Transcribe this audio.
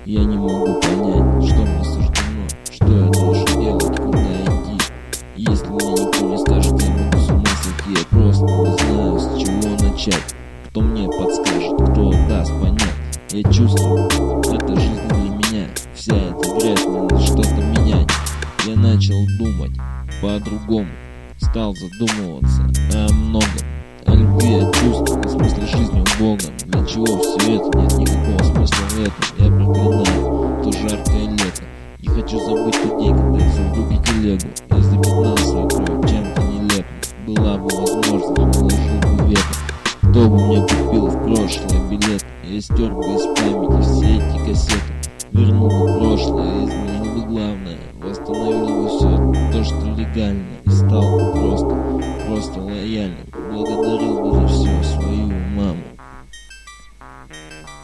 Я не могу понять, что мне суждено, что я должен делать, куда идти. Если мне никто не скажет, я могу с ума сойти. Я просто не знаю, с чего начать. Кто мне подскажет, кто даст понять. Я чувствую, это жизнь для меня. Вся эта грязь, мне надо что-то менять. Я начал думать по-другому, стал задумываться о многом. О любви, о чувствах, о смысле жизни у Бога. Для чего все это? Нет никакого смысла в этом. Я проклинаю то жаркое лето. Не хочу забыть тот день, когда я взял в руки телегу. Я запятнал свою кровь чем-то нелепым. Была бы возможность, наложил бы вето. Кто бы мне купил в прошлое билет? Я стер бы из памяти все эти кассеты. Вернул бы прошлое, изменил бы главное. Восстановил бы все то, что легально. И стал бы просто лояльным. Благодарил бы за все свою маму.